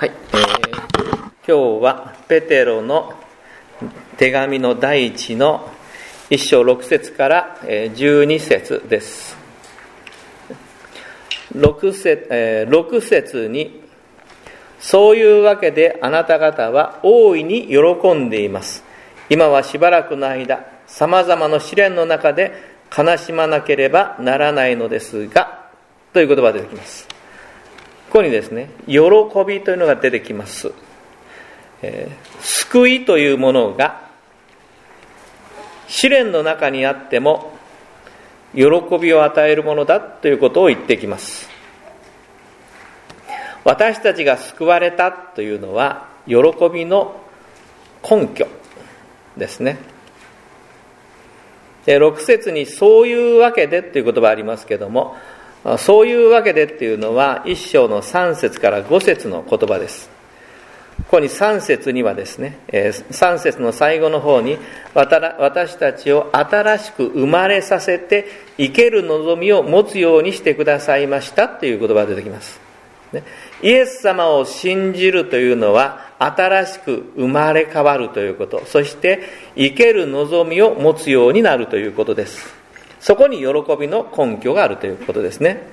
はい、今日はペテロの手紙の第1の1章6節から12節です。6節に、そういうわけであなた方は大いに喜んでいます。今はしばらくの間、さまざまな試練の中で悲しまなければならないのですが、という言葉が出てきます。ここにですね、喜びというのが出てきます。救いというものが試練の中にあっても喜びを与えるものだということを言ってきます。私たちが救われたというのは喜びの根拠ですね。6節にそういうわけでという言葉がありますけども、そういうわけでっていうのは1章の3節から5節の言葉です。ここに3節にはですね、3節の最後の方に私たちを新しく生まれさせて生ける望みを持つようにしてくださいましたという言葉が出てきます。イエス様を信じるというのは新しく生まれ変わるということ、そして生ける望みを持つようになるということです。そこに喜びの根拠があるということですね。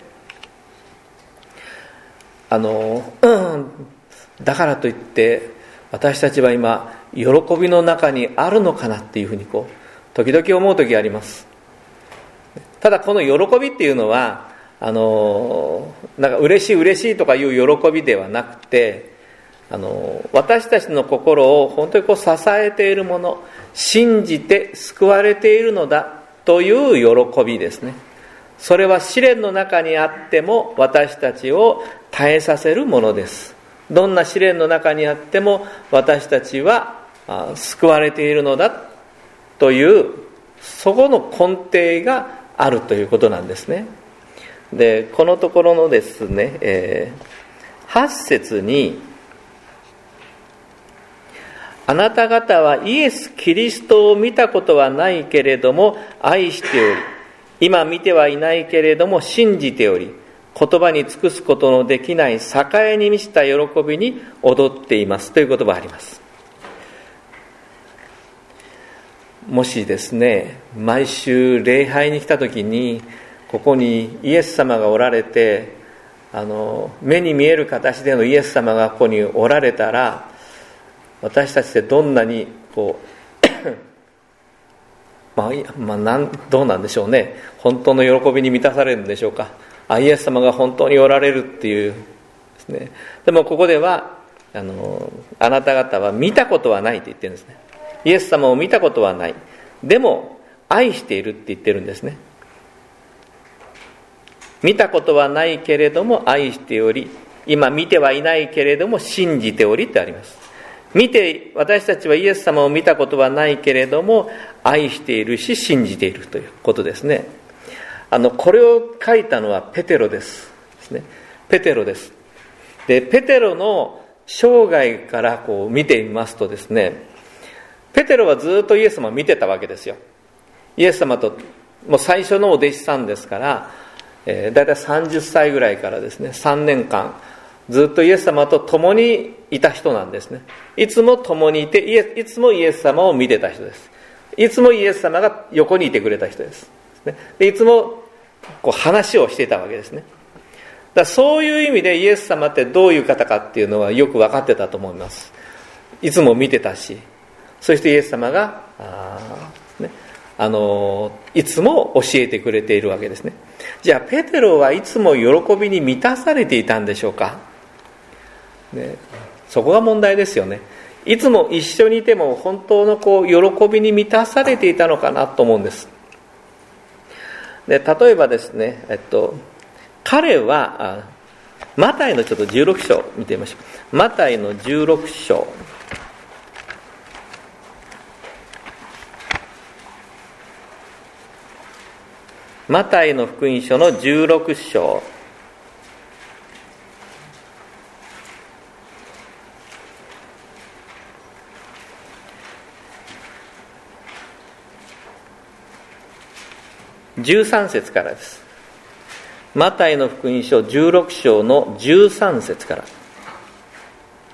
だからといって私たちは今喜びの中にあるのかなっていうふうに時々思う時があります。ただこの喜びっていうのはなんか嬉しいとかいう喜びではなくて、私たちの心を本当に支えているもの、信じて救われているのだという喜びですね。それは試練の中にあっても私たちを耐えさせるものです。どんな試練の中にあっても私たちは救われているのだというそこの根底があるということなんですね。で、このところのですね、8節に、あなた方はイエス・キリストを見たことはないけれども愛しており、今見てはいないけれども信じており、言葉に尽くすことのできない栄に満ちた喜びに踊っていますという言葉があります。もしですね、毎週礼拝に来た時にここにイエス様がおられて、目に見える形でのイエス様がここにおられたら、私たちってどんなにどうなんでしょうね。本当の喜びに満たされるんでしょうか。イエス様が本当におられるっていうですね。でもここではあなた方は見たことはないと言ってるんですね。イエス様を見たことはない。でも愛しているって言ってるんですね。見たことはないけれども愛しており、今見てはいないけれども信じておりってあります。私たちはイエス様を見たことはないけれども愛しているし信じているということですね。これを書いたのはペテロですね。ペテロです。で、ペテロの生涯から見てみますとですね、ペテロはずっとイエス様を見てたわけですよ。イエス様ともう最初のお弟子さんですから、だいたい30歳ぐらいからですね、3年間ずっとイエス様と共にいた人なんですね。いつも共にいて、いつもイエス様を見てた人です。いつもイエス様が横にいてくれた人です。で、いつも話をしていたわけですね。だからそういう意味でイエス様ってどういう方かっていうのはよく分かってたと思います。いつも見てたし、そしてイエス様がいつも教えてくれているわけですね。じゃあペテロはいつも喜びに満たされていたんでしょうか。そこが問題ですよね。いつも一緒にいても本当の喜びに満たされていたのかなと思うんです。で、例えばですね、彼はマタイのちょっと16章見てみましょう。マタイの16章。マタイの福音書の16章。13節からです。マタイの福音書16章の13節から。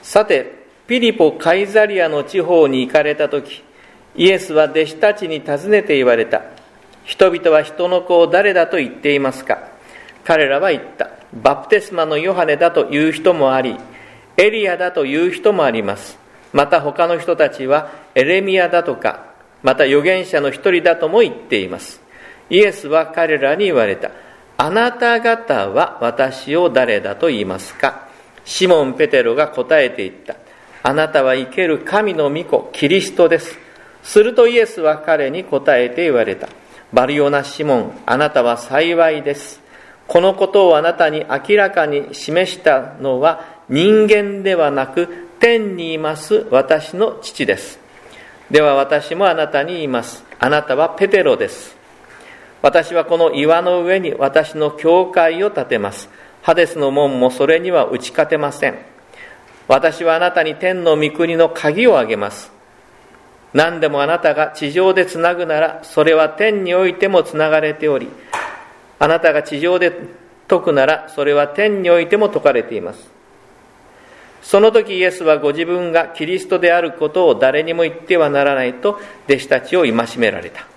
さてピリポ・カイザリアの地方に行かれたとき、イエスは弟子たちに尋ねて言われた。人々は人の子を誰だと言っていますか。彼らは言った。バプテスマのヨハネだという人もあり、エリアだという人もあります。また他の人たちはエレミヤだとか、また預言者の一人だとも言っています。イエスは彼らに言われた。あなた方は私を誰だと言いますか。シモン・ペテロが答えて言った。あなたは生ける神の御子、キリストです。するとイエスは彼に答えて言われた。バルヨナ・シモン、あなたは幸いです。このことをあなたに明らかに示したのは人間ではなく、天にいます私の父です。では私もあなたに言います。あなたはペテロです。私はこの岩の上に私の教会を建てます。ハデスの門もそれには打ち勝てません。私はあなたに天の御国の鍵をあげます。何でもあなたが地上でつなぐなら、それは天においてもつながれており、あなたが地上で解くなら、それは天においても解かれています。その時イエスはご自分がキリストであることを誰にも言ってはならないと弟子たちを戒められた。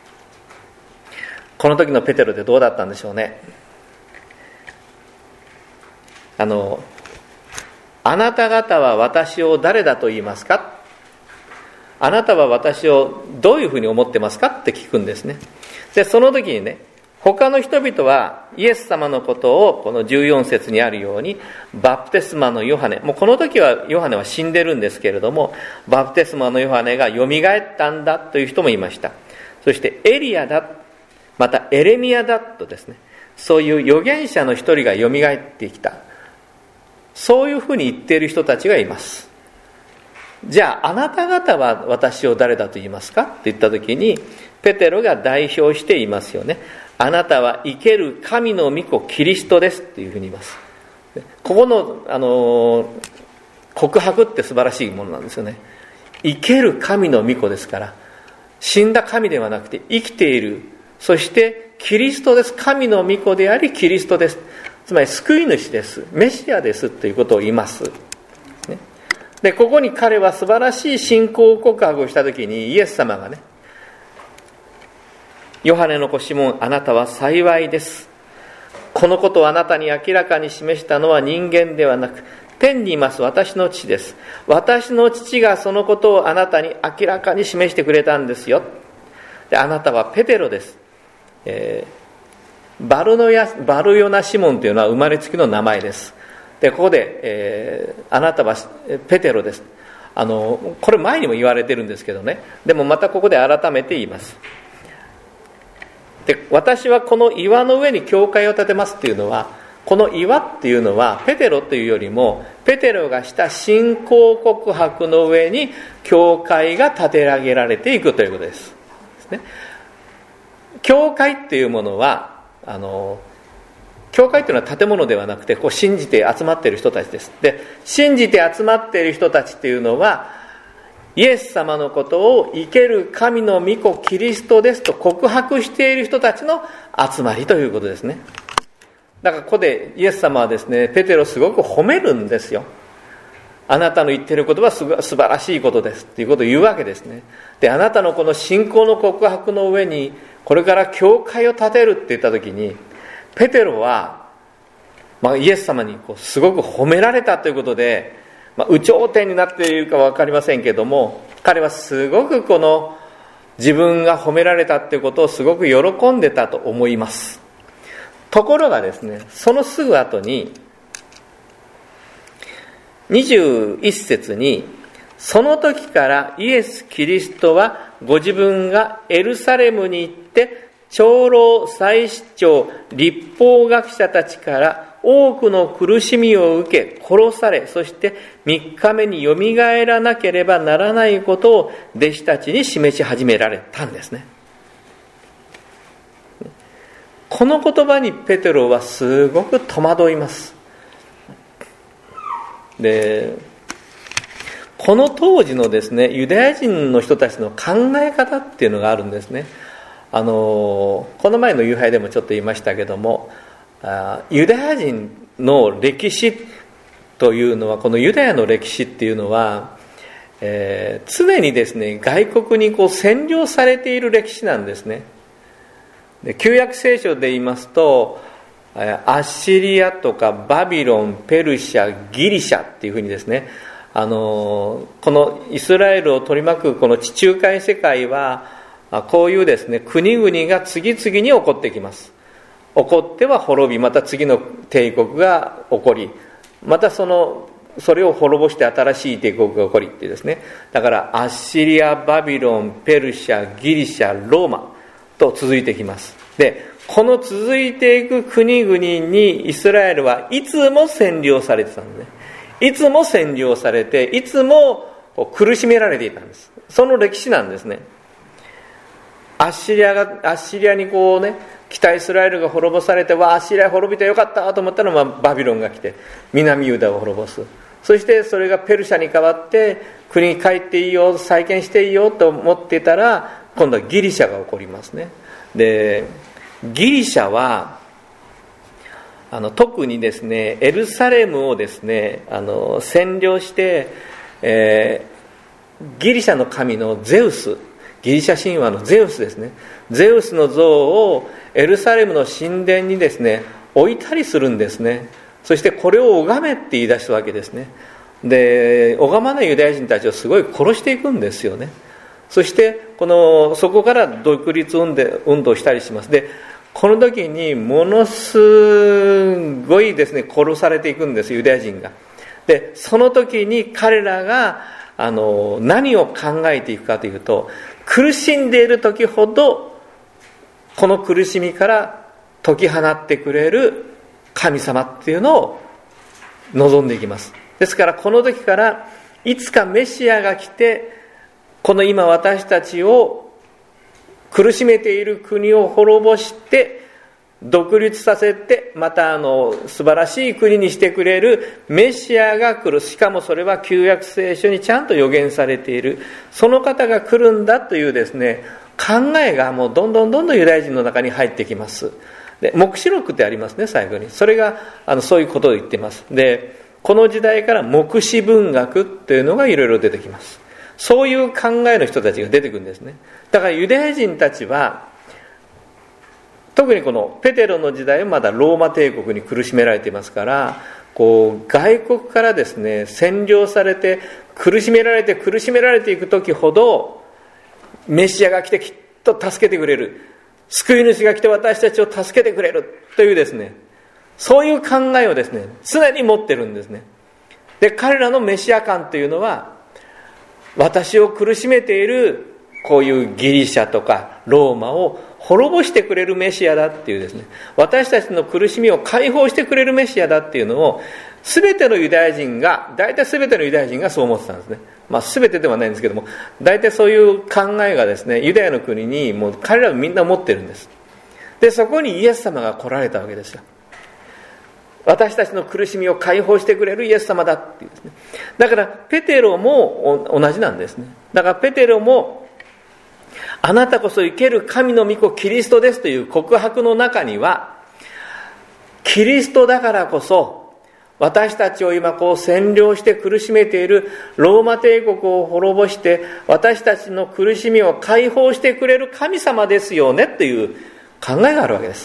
この時のペテロってどうだったんでしょうね。あなた方は私を誰だと言いますか。あなたは私をどういうふうに思ってますかって聞くんですね。でその時にね、他の人々はイエス様のことをこの14節にあるようにバプテスマのヨハネ、もうこの時はヨハネは死んでるんですけれども、バプテスマのヨハネがよみがえったんだという人もいました。そしてエリアだ、またエレミヤだとですね、そういう預言者の一人がよみがえってきた、そういうふうに言っている人たちがいます。じゃああなた方は私を誰だと言いますかって言った時に、ペテロが代表して言いますよね。あなたは生ける神の御子キリストですっていうふうに言います。ここの、告白って素晴らしいものなんですよね。生ける神の御子ですから、死んだ神ではなくて生きている、そしてキリストです。神の御子でありキリストです。つまり救い主です、メシアですということを言います。でここに彼は素晴らしい信仰告白をしたときに、イエス様がね、ヨハネの子シモン、あなたは幸いです。このことをあなたに明らかに示したのは人間ではなく、天にいます私の父です。私の父がそのことをあなたに明らかに示してくれたんですよ。であなたはペテロです。バルヨナシモンというのは生まれつきの名前です。でここで、あなたはペテロです。これ前にも言われてるんですけどね、でもまたここで改めて言います。で私はこの岩の上に教会を建てますっていうのは、この岩っていうのはペテロというよりも、ペテロがした信仰告白の上に教会が建て上げられていくということです。教会っていうものは教会というのは建物ではなくて、こう信じて集まっている人たちです。で信じて集まっている人たちっていうのは、イエス様のことを生ける神の御子キリストですと告白している人たちの集まりということですね。だからここでイエス様はですね、ペテロをすごく褒めるんですよ。あなたの言っていることは素晴らしいことですっていうことを言うわけですね。であなたのこの信仰の告白の上にこれから教会を建てるって言った時に、ペテロは、イエス様にすごく褒められたということで、有頂天になっているか分かりませんけれども、彼はすごくこの自分が褒められたということをすごく喜んでたと思います。ところがですね、そのすぐ後に21節に、その時からイエス・キリストはご自分がエルサレムに行って長老、祭司長、律法学者たちから多くの苦しみを受け殺され、そして3日目によみがえらなければならないことを弟子たちに示し始められたんですね。この言葉にペテロはすごく戸惑います。でこの当時のですね、ユダヤ人の人たちの考え方っていうのがあるんですね。この前の夕拝でもちょっと言いましたけども、ユダヤ人の歴史というのは、このユダヤの歴史っていうのは、常にですね、外国に占領されている歴史なんですね。で、旧約聖書で言いますと、アッシリアとかバビロン、ペルシャ、ギリシャっていうふうにですね、このイスラエルを取り巻くこの地中海世界は、こういうですね、国々が次々に起こってきます。起こっては滅び、また次の帝国が起こり、またそれを滅ぼして新しい帝国が起こりってですね。だからアッシリア、バビロン、ペルシャ、ギリシャ、ローマと続いてきます。で、この続いていく国々にイスラエルはいつも占領されてたんですね。いつも占領されて、いつも苦しめられていたんです。その歴史なんですね。アッシリアに北イスラエルが滅ぼされて、アッシリア滅びてよかったと思ったのはバビロンが来て南ユダを滅ぼす。そしてそれがペルシャに変わって国に帰っていいよ、再建していいよと思ってたら、今度はギリシャが起こりますね。で、ギリシャは特にですね、エルサレムをですね、占領して、ギリシャの神のゼウス、ギリシャ神話のゼウスですね、ゼウスの像をエルサレムの神殿にですね、置いたりするんですね。そしてこれを拝めって言い出したわけですね。で、拝まないユダヤ人たちをすごい殺していくんですよね。そしてそこから独立運動をしたりします。で、この時にものすごいですね、殺されていくんです、ユダヤ人が。で、その時に彼らが何を考えていくかというと、苦しんでいる時ほどこの苦しみから解き放ってくれる神様っていうのを望んでいきます。ですからこの時からいつかメシアが来て、この今私たちを苦しめている国を滅ぼして独立させて、また素晴らしい国にしてくれるメシアが来る。しかもそれは旧約聖書にちゃんと予言されている、その方が来るんだというですね、考えがもうどんどんユダヤ人の中に入ってきます。で、黙示録ってありますね、最後に。それがそういうことを言っています。で、この時代から黙示文学というのがいろいろ出てきます。そういう考えの人たちが出てくるんですね。だからユダヤ人たちは、特にこのペテロの時代はまだローマ帝国に苦しめられていますから、外国からですね、占領されて苦しめられていく時ほど、メシアが来てきっと助けてくれる、救い主が来て私たちを助けてくれるというですね、そういう考えをですね、常に持ってるんですね。で、彼らのメシア観というのは、私を苦しめているこういうギリシャとかローマを滅ぼしてくれるメシアだっていうですね、私たちの苦しみを解放してくれるメシアだっていうのを、全てのユダヤ人が、大体全てのユダヤ人がそう思ってたんですね。全てではないんですけども、大体そういう考えがですね、ユダヤの国にもう彼らはみんな持ってるんです。で、そこにイエス様が来られたわけですよ。私たちの苦しみを解放してくれるイエス様だっていうですね。だからペテロも同じなんですね。だからペテロも、あなたこそ生ける神の御子キリストですという告白の中には、キリストだからこそ私たちを今占領して苦しめているローマ帝国を滅ぼして私たちの苦しみを解放してくれる神様ですよねという考えがあるわけです。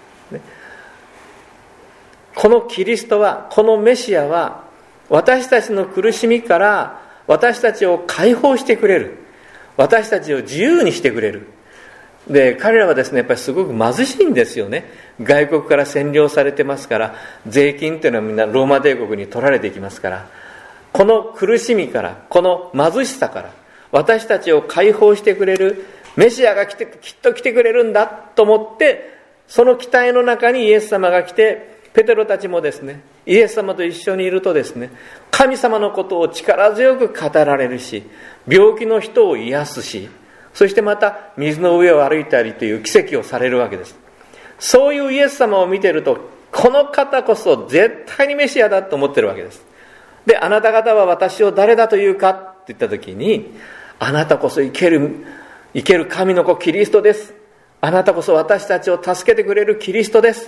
このキリストは、このメシアは私たちの苦しみから私たちを解放してくれる、私たちを自由にしてくれる。で、彼らはですね、やっぱりすごく貧しいんですよね。外国から占領されてますから、税金っていうのはみんなローマ帝国に取られていきますから、この苦しみから、この貧しさから私たちを解放してくれるメシアがきっと来てくれるんだと思って、その期待の中にイエス様が来て、ペテロたちもですね、イエス様と一緒にいるとですね、神様のことを力強く語られるし、病気の人を癒すし、そしてまた水の上を歩いたりという奇跡をされるわけです。そういうイエス様を見ていると、この方こそ絶対にメシアだと思ってるわけです。で、あなた方は私を誰だというかって言った時に、あなたこそ生ける神の子キリストです。あなたこそ私たちを助けてくれるキリストです。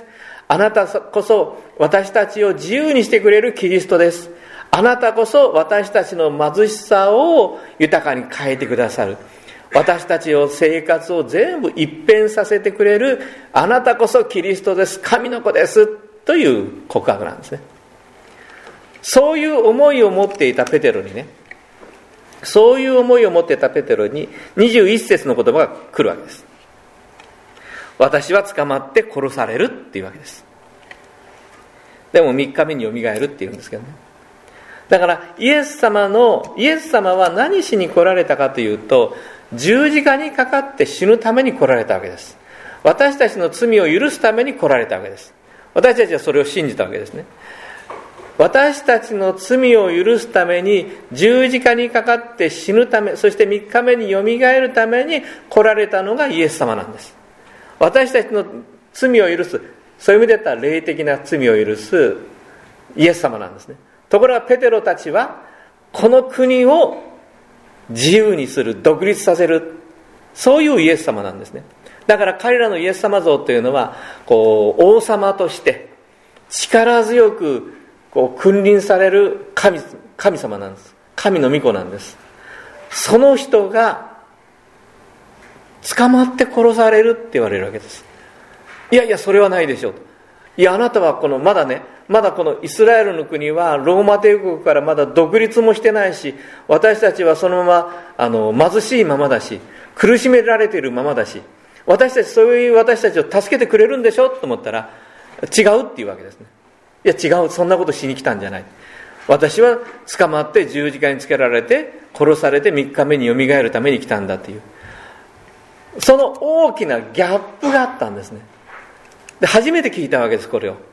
あなたこそ私たちを自由にしてくれるキリストです。あなたこそ私たちの貧しさを豊かに変えてくださる。私たちの生活を全部一変させてくれるあなたこそキリストです。神の子です。という告白なんですね。そういう思いを持っていたペテロにね、そういう思いを持っていたペテロに21節の言葉が来るわけです。私は捕まって殺されるっていうわけです。でも3日目によみがえるっていうんですけどね。だからイエス様は何しに来られたかというと、十字架にかかって死ぬために来られたわけです。私たちの罪を許すために来られたわけです。私たちはそれを信じたわけですね。私たちの罪を許すために十字架にかかって死ぬため、そして3日目によみがえるために来られたのがイエス様なんです。私たちの罪を許す、そういう意味で言ったら霊的な罪を許すイエス様なんですね。ところがペテロたちはこの国を自由にする、独立させる、そういうイエス様なんですね。だから彼らのイエス様像というのは王様として力強く君臨される神様なんです。神の御子なんです。その人が捕まって殺されるって言われるわけです。いやいや、それはないでしょうと。いや、あなたはまだこのイスラエルの国はローマ帝国からまだ独立もしてないし、私たちはそのまま貧しいままだし、苦しめられているままだし、そういう私たちを助けてくれるんでしょと思ったら、違うっていうわけですね。いや違う、そんなことしに来たんじゃない。私は捕まって十字架につけられて殺されて3日目によみがえるために来たんだという、その大きなギャップがあったんですね。で初めて聞いたわけです、これを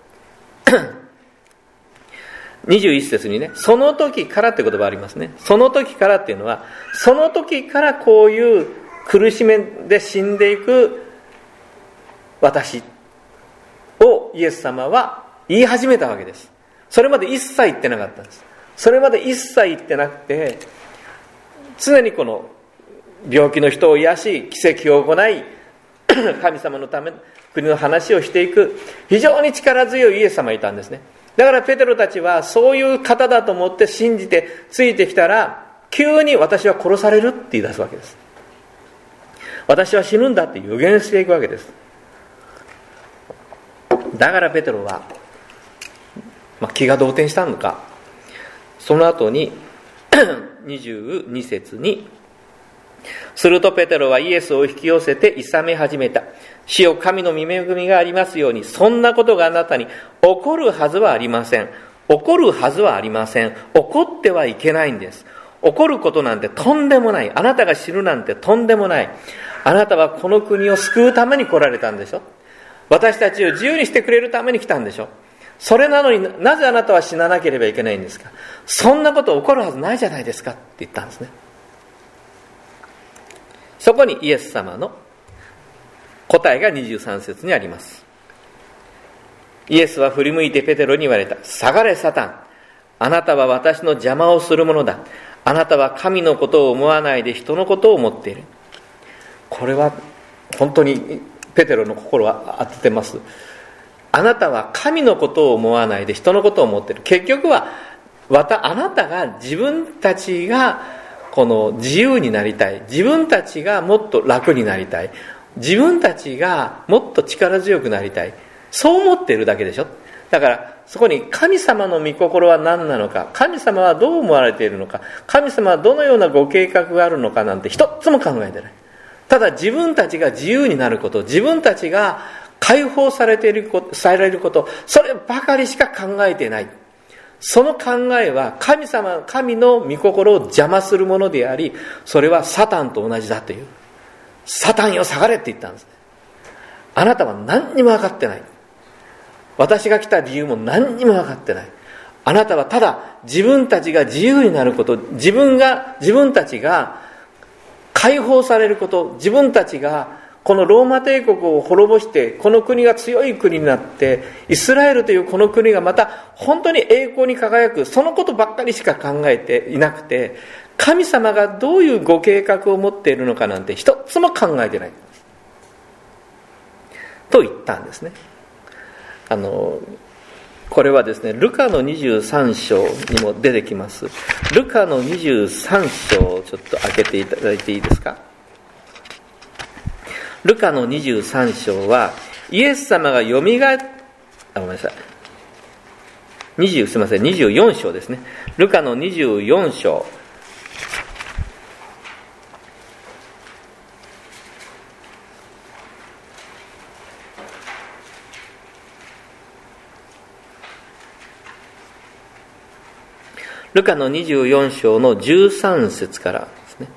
21節にね、その時からって言葉ありますね。その時からっていうのは、その時からこういう苦しめで死んでいく私をイエス様は言い始めたわけです。それまで一切言ってなかったんです。それまで一切言ってなくて、常にこの病気の人を癒し、奇跡を行い、神様のため国の話をしていく非常に力強いイエス様がいたんですね。だからペテロたちはそういう方だと思って信じてついてきたら、急に私は殺されるって言い出すわけです。私は死ぬんだって予言していくわけです。だからペテロは、気が動転したのか、その後に22節に、するとペテロはイエスを引き寄せていさめ始めた。主よ、神の御恵みがありますように、そんなことがあなたに起こるはずはありません。起こるはずはありません。起こってはいけないんです。起こることなんてとんでもない。あなたが死ぬなんてとんでもない。あなたはこの国を救うために来られたんでしょ。私たちを自由にしてくれるために来たんでしょ。それなのになぜあなたは死ななければいけないんですか。そんなこと起こるはずないじゃないですかって言ったんですね。そこにイエス様の答えが23節にあります。イエスは振り向いてペテロに言われた。下がれサタン。あなたは私の邪魔をするものだ。あなたは神のことを思わないで人のことを思っている。これは本当にペテロの心は当ててます。あなたは神のことを思わないで人のことを思っている。結局はあなたが自分たちがこの自由になりたい、自分たちがもっと楽になりたい、自分たちがもっと力強くなりたい、そう思っているだけでしょ。だからそこに神様の御心は何なのか、神様はどう思われているのか、神様はどのようなご計画があるのかなんて一つも考えてない。ただ自分たちが自由になること、自分たちが解放されていること、されること、そればかりしか考えていない。その考えは神の御心を邪魔するものであり、それはサタンと同じだという。サタンよ下がれって言ったんですね。あなたは何にも分かってない。私が来た理由も何にも分かってない。あなたはただ自分たちが自由になること、自分たちが解放されること、自分たちがこのローマ帝国を滅ぼしてこの国が強い国になってイスラエルというこの国がまた本当に栄光に輝く、そのことばっかりしか考えていなくて、神様がどういうご計画を持っているのかなんて一つも考えてないと言ったんですね。 これはですね、ルカの23章にも出てきます。ルカの23章をちょっと開けていただいていいですか。ルカの23章は、イエス様がよみがえごめんなさい。24章ですね。ルカの24章。ルカの24章の13節からですね。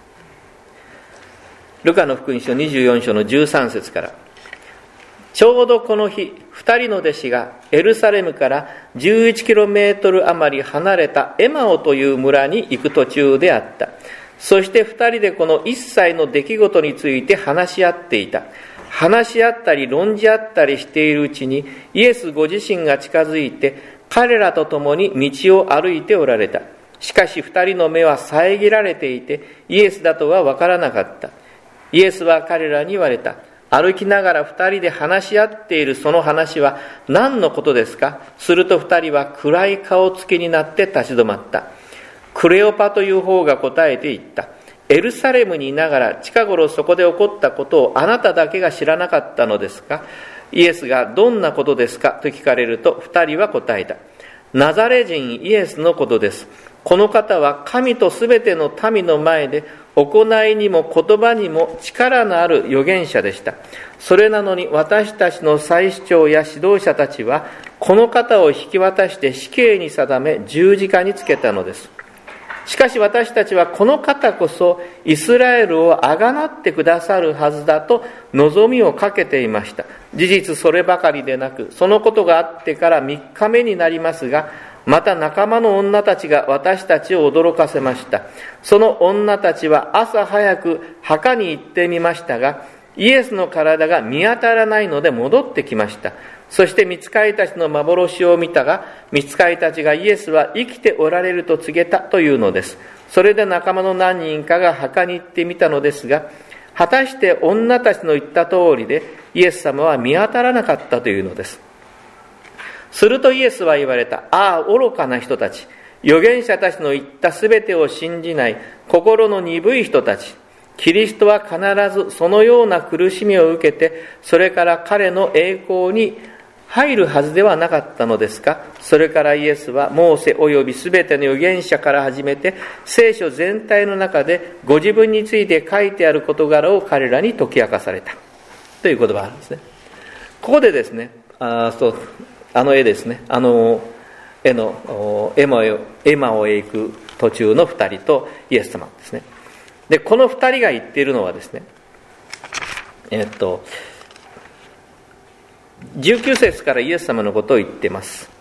ルカの福音書24章の13節から。ちょうどこの日、2人の弟子がエルサレムから11キロメートル余り離れたエマオという村に行く途中であった。そして2人でこの一切の出来事について話し合っていた。話し合ったり論じ合ったりしているうちに、イエスご自身が近づいて、彼らと共に道を歩いておられた。しかし2人の目は遮られていて、イエスだとは分からなかった。イエスは彼らに言われた。歩きながら2人で話し合っているその話は何のことですか。すると2人は暗い顔つきになって立ち止まった。クレオパという方が答えて言った。エルサレムにいながら近頃そこで起こったことをあなただけが知らなかったのですか。イエスがどんなことですかと聞かれると2人は答えた。ナザレ人イエスのことです。この方は神とすべての民の前で行いにも言葉にも力のある預言者でした。それなのに私たちの祭司長や指導者たちはこの方を引き渡して死刑に定め十字架につけたのです。しかし私たちはこの方こそイスラエルをあがなってくださるはずだと望みをかけていました。事実そればかりでなく、そのことがあってから3日目になりますが、また仲間の女たちが私たちを驚かせました。その女たちは朝早く墓に行ってみましたが、イエスの体が見当たらないので戻ってきました。そして御使いたちの幻を見たが、御使いたちがイエスは生きておられると告げたというのです。それで仲間の何人かが墓に行ってみたのですが、果たして女たちの言った通りでイエス様は見当たらなかったというのです。するとイエスは言われた。ああ、愚かな人たち。預言者たちの言ったすべてを信じない心の鈍い人たち。キリストは必ずそのような苦しみを受けて、それから彼の栄光に入るはずではなかったのですか。それからイエスはモーセおよびすべての預言者から始めて聖書全体の中でご自分について書いてある事柄を彼らに解き明かされたという言葉があるんですね。ここでですね、絵ですね、絵のエマオへ行く途中の2人とイエス様ですね。でこの2人が言っているのはですね、19節からイエス様のことを言っています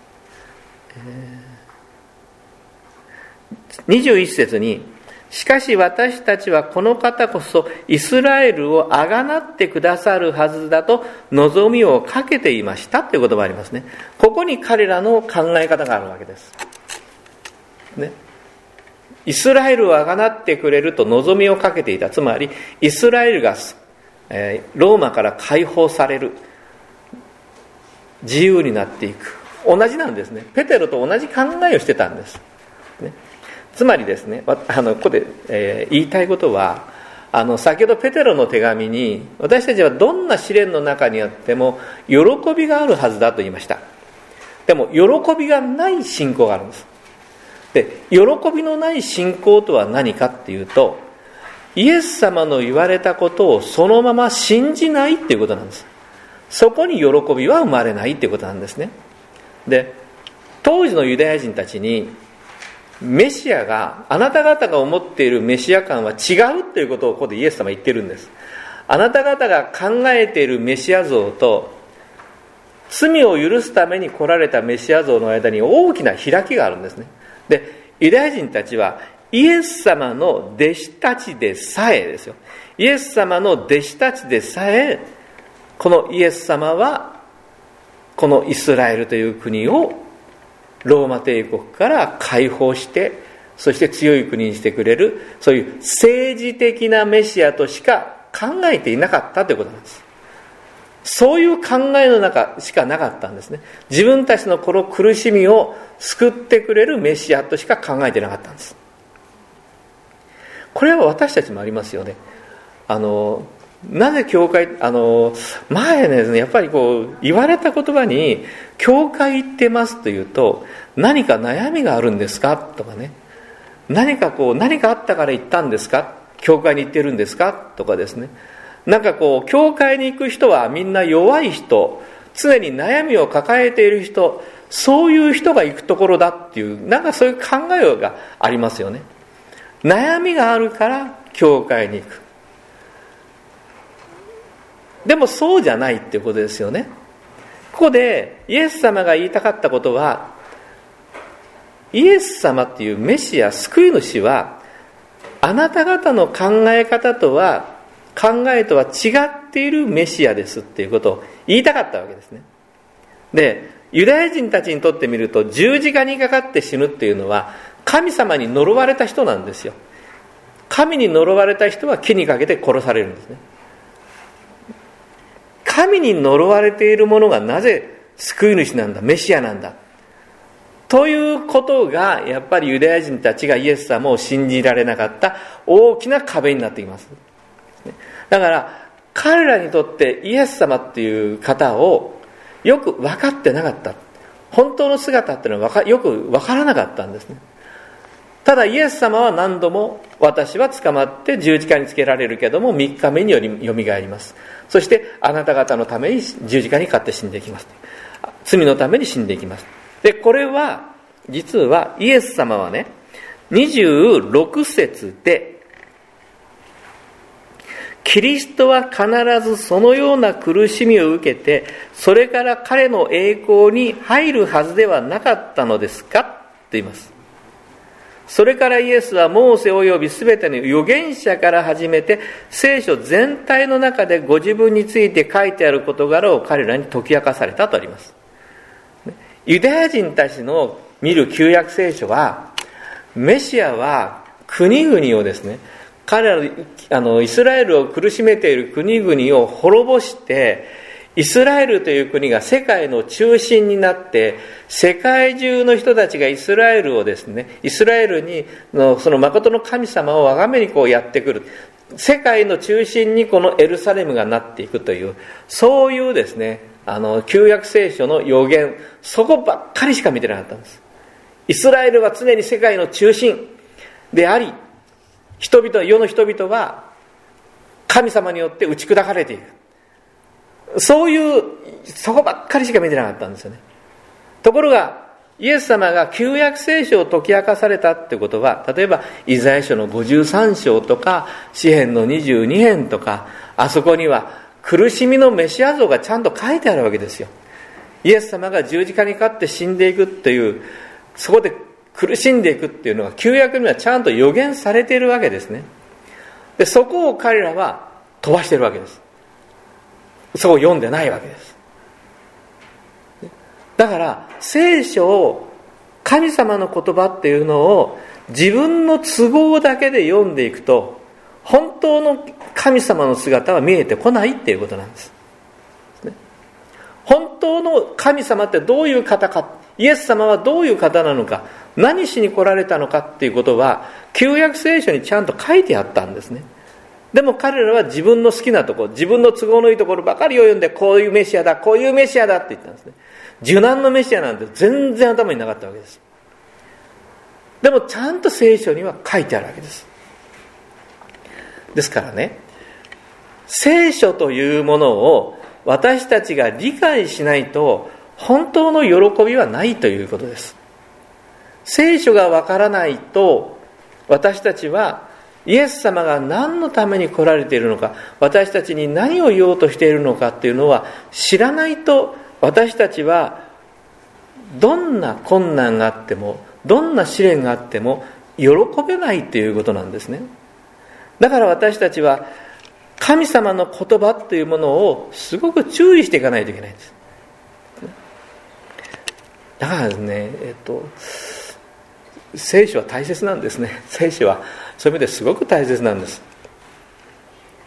。21節に、しかし私たちはこの方こそイスラエルをあがなってくださるはずだと望みをかけていましたという言葉がありますね。ここに彼らの考え方があるわけです、ね、イスラエルをあがなってくれると望みをかけていた。つまりイスラエルが、ローマから解放される、自由になっていく、同じなんですね。ペテロと同じ考えをしてたんです、ね、つまりですね、ここで、言いたいことは、先ほどペテロの手紙に、私たちはどんな試練の中にあっても喜びがあるはずだと言いました。でも喜びがない信仰があるんです。で、喜びのない信仰とは何かっていうと、イエス様の言われたことをそのまま信じないっていうことなんです。そこに喜びは生まれないっていうことなんですね。で、当時のユダヤ人たちに、メシアが、あなた方が思っているメシア観は違うということをここでイエス様は言ってるんです。あなた方が考えているメシア像と、罪を許すために来られたメシア像の間に大きな開きがあるんですね。で、ユダヤ人たちはイエス様の弟子たちでさえですよ。イエス様の弟子たちでさえ、このイエス様はこのイスラエルという国をローマ帝国から解放して、そして強い国にしてくれる、そういう政治的なメシアとしか考えていなかったということなんです。 そういう考えの中しかなかったんですね。自分たちのこの苦しみを救ってくれるメシアとしか考えてなかったんです。これは私たちもありますよね。なぜ教会、前ですね、やっぱり言われた言葉に、教会行ってますというと、何か悩みがあるんですかとかね、何かあったから行ったんですか、教会に行ってるんですかとかですね、教会に行く人はみんな弱い人、常に悩みを抱えている人、そういう人が行くところだっていう、そういう考えがありますよね。悩みがあるから教会に行く。でもそうじゃないっていうことですよね。ここでイエス様が言いたかったことは、イエス様っていうメシア、救い主は、あなた方の考えとは違っているメシアですっていうことを言いたかったわけですね。で、ユダヤ人たちにとってみると、十字架にかかって死ぬっていうのは神様に呪われた人なんですよ。神に呪われた人は木にかけて殺されるんですね。神に呪われているものがなぜ救い主なんだ、メシアなんだということが、やっぱりユダヤ人たちがイエス様を信じられなかった大きな壁になっています。だから彼らにとってイエス様っていう方をよく分かってなかった。本当の姿っていうのはよく分からなかったんですね。ただイエス様は何度も、私は捕まって十字架につけられるけども3日目によみがえります。そしてあなた方のために十字架にかかって死んでいきます。罪のために死んでいきます。で、これは実はイエス様はね、26節で、キリストは必ずそのような苦しみを受けて、それから彼の栄光に入るはずではなかったのですかと言います。それからイエスはモーセおよびすべての預言者から始めて、聖書全体の中でご自分について書いてある事柄を彼らに解き明かされたとあります。ユダヤ人たちの見る旧約聖書は、メシアは国々をですね、彼らイスラエルを苦しめている国々を滅ぼして、イスラエルという国が世界の中心になって、世界中の人たちがイスラエルをですね、イスラエルにその誠の神様を崇めにやってくる。世界の中心にこのエルサレムがなっていくという、そういうですね、旧約聖書の予言、そこばっかりしか見てなかったんです。イスラエルは常に世界の中心であり、世の人々は神様によって打ち砕かれていく。そこばっかりしか見てなかったんですよね。ところが、イエス様が旧約聖書を解き明かされたってことは、例えばイザヤ書の53章とか、詩編の22編とか、あそこには苦しみのメシア像がちゃんと書いてあるわけですよ。イエス様が十字架にかかって死んでいくっていう、そこで苦しんでいくっていうのが旧約にはちゃんと予言されているわけですね。で、そこを彼らは飛ばしているわけです。そこを読んでないわけです。だから聖書を、神様の言葉っていうのを自分の都合だけで読んでいくと、本当の神様の姿は見えてこないっていうことなんです。本当の神様ってどういう方か、イエス様はどういう方なのか、何しに来られたのかっていうことは旧約聖書にちゃんと書いてあったんですね。でも彼らは自分の好きなところ、自分の都合のいいところばかりを読んで、こういうメシアだ、こういうメシアだって言ったんですね。受難のメシアなんて全然頭になかったわけです。でもちゃんと聖書には書いてあるわけです。ですからね、聖書というものを私たちが理解しないと本当の喜びはないということです。聖書がわからないと、私たちはイエス様が何のために来られているのか、私たちに何を言おうとしているのかっていうのは知らないと、私たちはどんな困難があっても、どんな試練があっても喜べないということなんですね。だから私たちは神様の言葉というものをすごく注意していかないといけないんです。だからですね、聖書は大切なんですね。聖書はそういう意味ですごく大切なんです。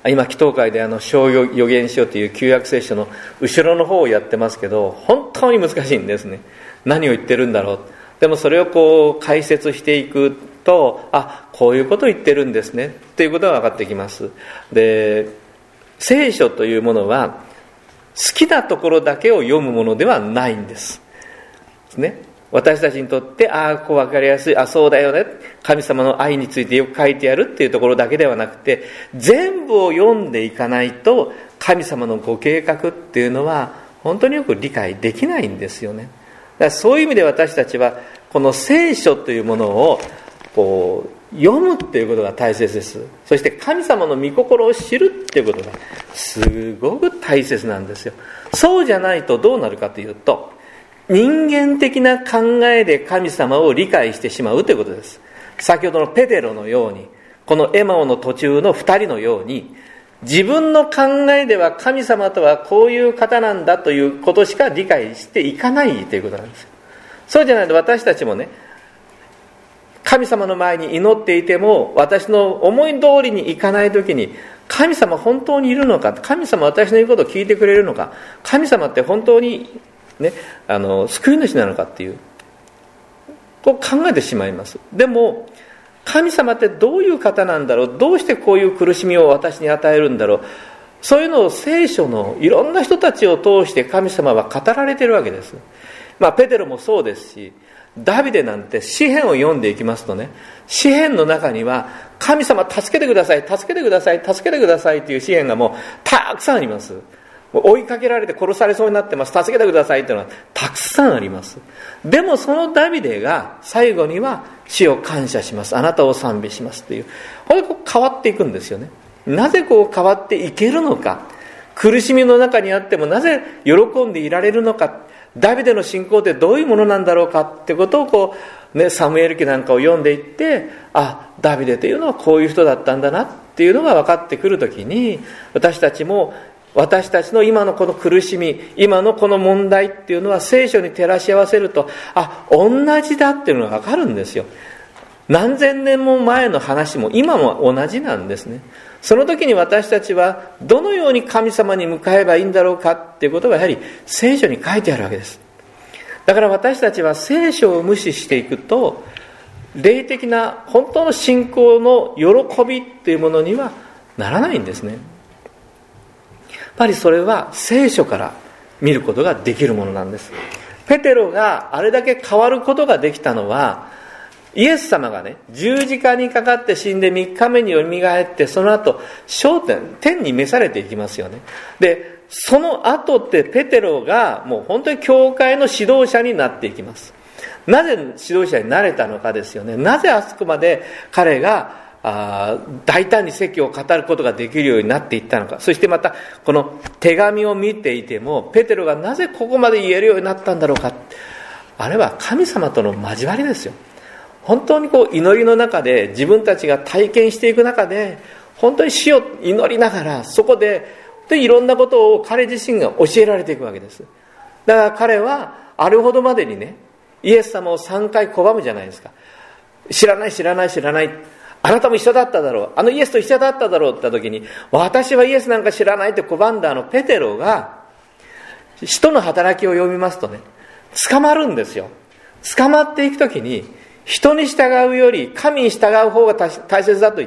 今祈祷会で小預言書という旧約聖書の後ろの方をやってますけど、本当に難しいんですね。何を言ってるんだろう。でもそれを解説していくと、こういうことを言ってるんですねということが分かってきます。で、聖書というものは好きなところだけを読むものではないんですね。私たちにとってこう分かりやすい、そうだよね、神様の愛についてよく書いてあるっていうところだけではなくて、全部を読んでいかないと神様のご計画っていうのは本当によく理解できないんですよね。だからそういう意味で私たちはこの聖書というものを読むっていうことが大切です。そして神様の御心を知るっていうことがすごく大切なんですよ。そうじゃないとどうなるかというと、人間的な考えで神様を理解してしまうということです。先ほどのペテロのように、このエマオの途中の2人のように、自分の考えでは神様とはこういう方なんだということしか理解していかないということなんですよ。そうじゃないと私たちもね、神様の前に祈っていても私の思い通りにいかないときに、神様本当にいるのか、神様私の言うことを聞いてくれるのか、神様って本当にね、救い主なのかっていうこう考えてしまいます。でも神様ってどういう方なんだろう、どうしてこういう苦しみを私に与えるんだろう、そういうのを聖書のいろんな人たちを通して神様は語られているわけです。ペテロもそうですし、ダビデなんて詩篇を読んでいきますとね、詩篇の中には神様助けてください、助けてください、助けてくださいという詩篇がもうたくさんあります。追いかけられて殺されそうになってます、助けてくださいというのはたくさんあります。でもそのダビデが最後には主を感謝します、あなたを賛美しますという、これ変わっていくんですよね。なぜ変わっていけるのか、苦しみの中にあってもなぜ喜んでいられるのか、ダビデの信仰ってどういうものなんだろうかってことをサムエル記なんかを読んでいって、ダビデというのはこういう人だったんだなっていうのが分かってくるときに、私たちも私たちの今のこの苦しみ、今のこの問題っていうのは聖書に照らし合わせると、同じだっていうのが分かるんですよ。何千年も前の話も今も同じなんですね。その時に私たちはどのように神様に向かえばいいんだろうかっていうことがやはり聖書に書いてあるわけです。だから私たちは聖書を無視していくと、霊的な本当の信仰の喜びっていうものにはならないんですね。やっぱりそれは聖書から見ることができるものなんです。ペテロがあれだけ変わることができたのは、イエス様がね、十字架にかかって死んで3日目によみがえって、その後天に召されていきますよね。でその後ってペテロがもう本当に教会の指導者になっていきます。なぜ指導者になれたのかですよね。なぜあそこまで彼が大胆に説教を語ることができるようになっていったのか。そしてまたこの手紙を見ていても、ペテロがなぜここまで言えるようになったんだろうか。あれは神様との交わりですよ。本当に祈りの中で自分たちが体験していく中で、本当に死を祈りながら、そこでいろんなことを彼自身が教えられていくわけです。だから彼はあるほどまでにね、イエス様を3回拒むじゃないですか。知らない知らない知らない、あなたも一緒だっただろう、イエスと一緒だっただろうって言った時に、私はイエスなんか知らないって拒んだペテロが、使徒の働きを読みますとね、捕まるんですよ。捕まっていく時に、人に従うより神に従う方が大切だと言って、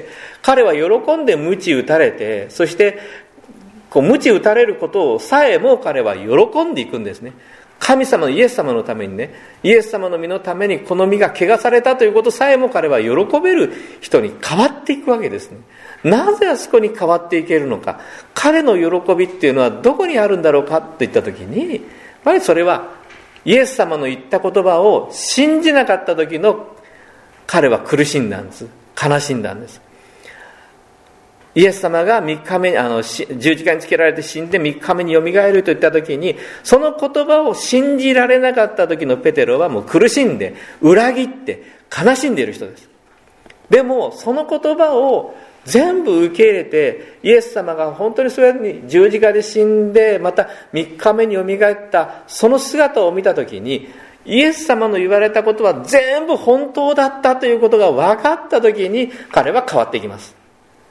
彼は喜んで鞭打たれて、そして鞭打たれることをさえも彼は喜んでいくんですね。神様のイエス様のためにね、イエス様の身のためにこの身が汚されたということさえも彼は喜べる人に変わっていくわけですね。なぜあそこに変わっていけるのか、彼の喜びっていうのはどこにあるんだろうかといった時に、やっぱりそれはイエス様の言った言葉を信じなかった時の彼は苦しんだんです。悲しんだんです。イエス様が3日目十字架につけられて死んで3日目によみがえると言った時に、その言葉を信じられなかった時のペテロはもう苦しんで裏切って悲しんでいる人です。でもその言葉を全部受け入れて、イエス様が本当にそういうふうに十字架で死んでまた3日目によみがえったその姿を見た時に、イエス様の言われたことは全部本当だったということが分かった時に、彼は変わっていきます。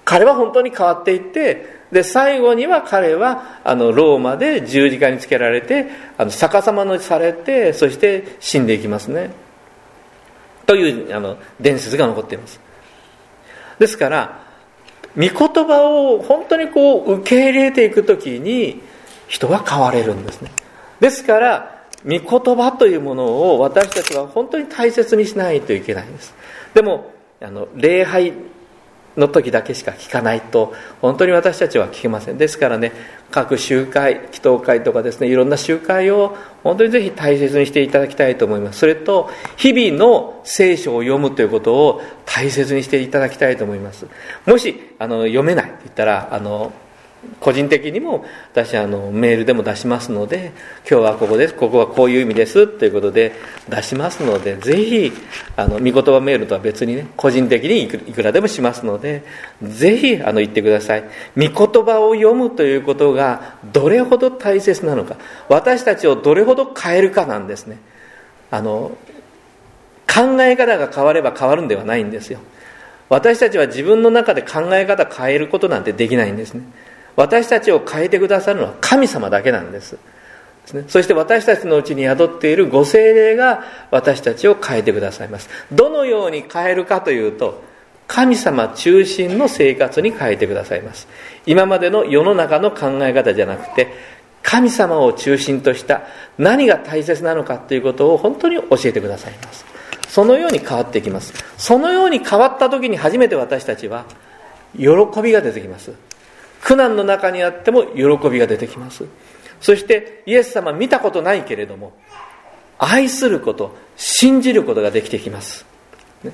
彼は本当に変わっていって、で最後には彼はローマで十字架につけられて逆さまにされて、そして死んでいきますねという伝説が残っています。ですから御言葉を本当に受け入れていくときに人は変われるんですね。ですから御言葉というものを私たちは本当に大切にしないといけないんです。でも礼拝の時だけしか聞かないと本当に私たちは聞けません。ですからね、各集会、祈祷会とかですね、いろんな集会を本当にぜひ大切にしていただきたいと思います。それと日々の聖書を読むということを大切にしていただきたいと思います。もし読めないと言ったら個人的にも私メールでも出しますので、今日はここです、ここはこういう意味ですということで出しますので、ぜひ御言葉メールとは別にね、個人的にいくらでもしますので、ぜひ言ってください。御言葉を読むということがどれほど大切なのか、私たちをどれほど変えるかなんですね。考え方が変われば変わるんではないんですよ。私たちは自分の中で考え方変えることなんてできないんですね。私たちを変えてくださるのは神様だけなんです。そして私たちのうちに宿っているご聖霊が私たちを変えてくださいます。どのように変えるかというと、神様中心の生活に変えてくださいます。今までの世の中の考え方じゃなくて、神様を中心とした何が大切なのかということを本当に教えてくださいます。そのように変わっていきます。そのように変わった時に初めて私たちは喜びが出てきます。苦難の中にあっても喜びが出てきます。そしてイエス様見たことないけれども愛すること、信じることができてきます、ね。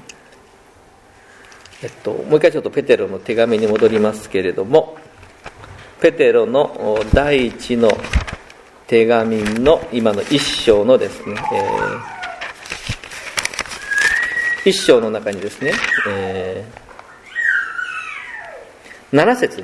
もう一回ちょっとペテロの手紙に戻りますけれども、ペテロの第一の手紙の今の一章のですね、一章の中にですね、7節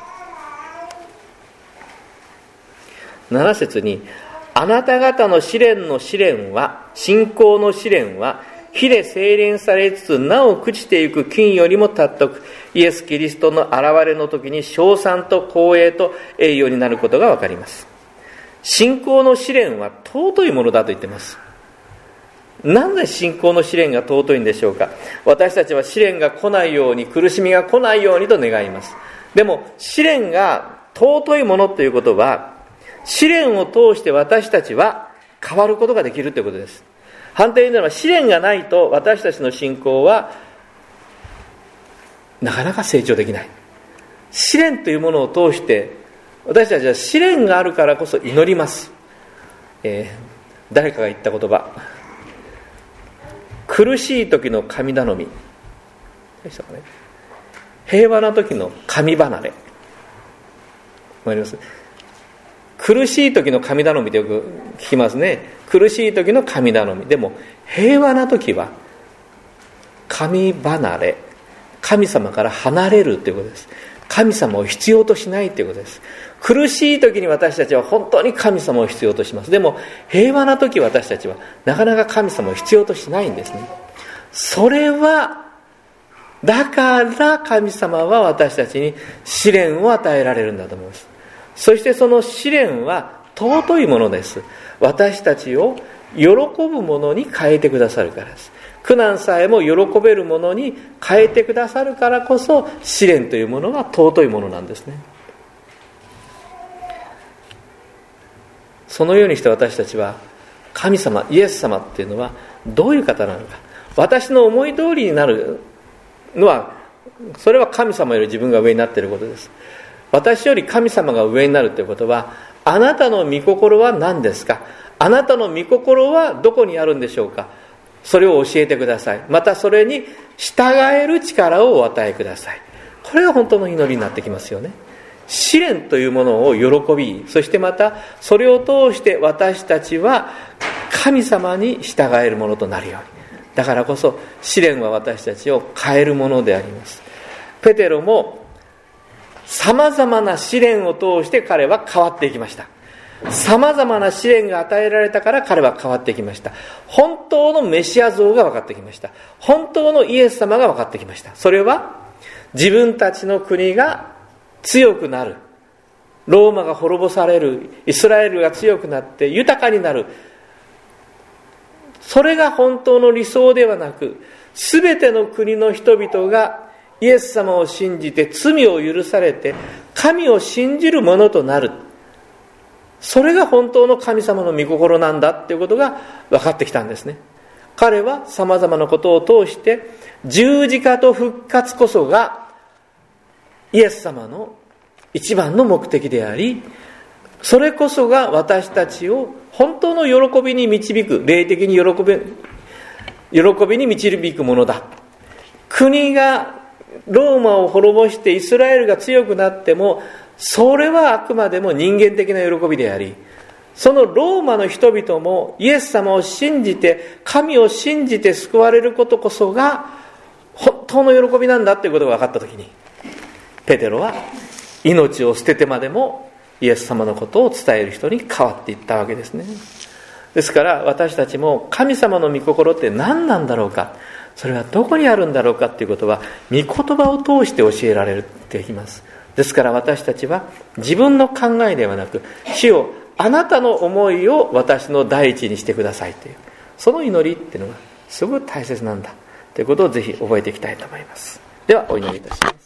にあなた方の試練の試練は、信仰の試練は火で精錬されつつなお朽ちていく金よりも尊く、イエス・キリストの現れの時に称賛と光栄と栄誉になることがわかります。信仰の試練は尊いものだと言っています。なぜ信仰の試練が尊いんでしょうか。私たちは試練が来ないように、苦しみが来ないようにと願います。でも試練が尊いものということは、試練を通して私たちは変わることができるということです。反対に言うならば、試練がないと私たちの信仰はなかなか成長できない。試練というものを通して私たちは試練があるからこそ祈ります。誰かが言った言葉、苦しい時の神頼み、平和な時の神離れ、わかります？苦しい時の神頼みってよく聞きますね。苦しい時の神頼み。でも平和な時は神離れ、神様から離れるということです。神様を必要としないということです。苦しい時に私たちは本当に神様を必要とします。でも平和な時私たちはなかなか神様を必要としないんですね。それはだから神様は私たちに試練を与えられるんだと思います。そしてその試練は尊いものです。私たちを喜ぶものに変えてくださるからです。苦難さえも喜べるものに変えてくださるからこそ、試練というものは尊いものなんですね。そのようにして私たちは神様、イエス様っていうのはどういう方なのか、私の思い通りになるのは、それは神様より自分が上になっていることです。私より神様が上になるということは、あなたの御心は何ですか、あなたの御心はどこにあるんでしょうか、それを教えてください。またそれに従える力をお与えください。これが本当の祈りになってきますよね。試練というものを喜び、そしてまたそれを通して私たちは神様に従えるものとなるように。だからこそ試練は私たちを変えるものであります。ペテロもさまざまな試練を通して彼は変わっていきました。さまざまな試練が与えられたから彼は変わってきました。本当のメシア像が分かってきました。本当のイエス様が分かってきました。それは自分たちの国が強くなる、ローマが滅ぼされる、イスラエルが強くなって豊かになる、それが本当の理想ではなく、すべての国の人々がイエス様を信じて罪を許されて神を信じるものとなる、それが本当の神様の御心なんだということが分かってきたんですね。彼はさまざまなことを通して十字架と復活こそがイエス様の一番の目的であり、それこそが私たちを本当の喜びに導く、霊的に喜びに導くものだ。国がローマを滅ぼしてイスラエルが強くなっても、それはあくまでも人間的な喜びであり、そのローマの人々もイエス様を信じて、神を信じて救われることこそが本当の喜びなんだということが分かったときに、ペテロは命を捨ててまでもイエス様のことを伝える人に変わっていったわけですね。ですから私たちも神様の御心って何なんだろうか、それはどこにあるんだろうかということは御言葉を通して教えられています。ですから私たちは自分の考えではなく、主よあなたの思いを私の第一にしてくださいという、その祈りっていうのがすごく大切なんだということをぜひ覚えていきたいと思います。ではお祈りいたします。